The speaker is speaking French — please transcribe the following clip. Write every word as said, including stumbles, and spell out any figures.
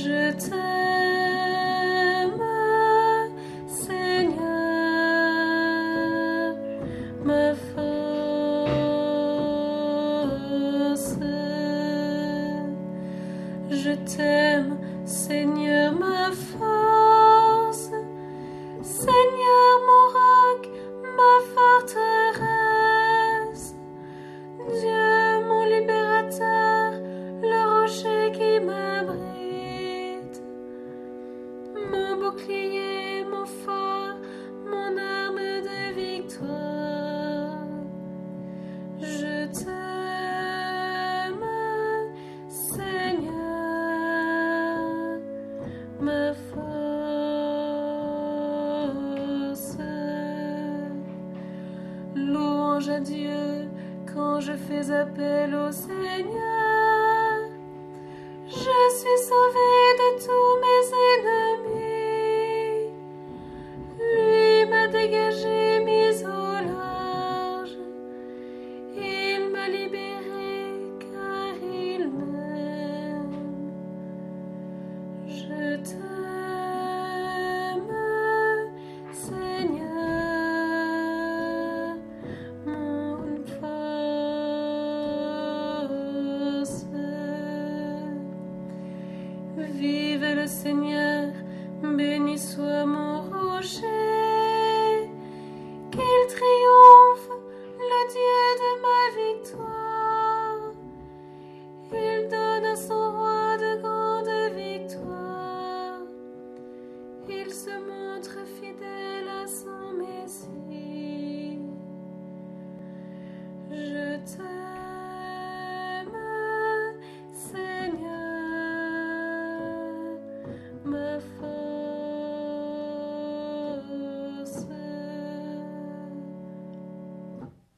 Je t'aime, Seigneur, ma force. Je t'aime, Seigneur, ma force. Seigneur, mon roc, ma forteresse. Dieu, mon libérateur, le rocher qui m'abrite. Mon bouclier, mon fort, mon arme de victoire. Je t'aime, Seigneur, ma force. Louange à Dieu quand je fais appel au Seigneur. Je suis sauvé de tous mes ennemis. Lui m'a dégagé, mis au large. Il m'a libéré car il m'aime. Je t'aime, Seigneur, mon force. Vive le Seigneur, béni soit mon rocher.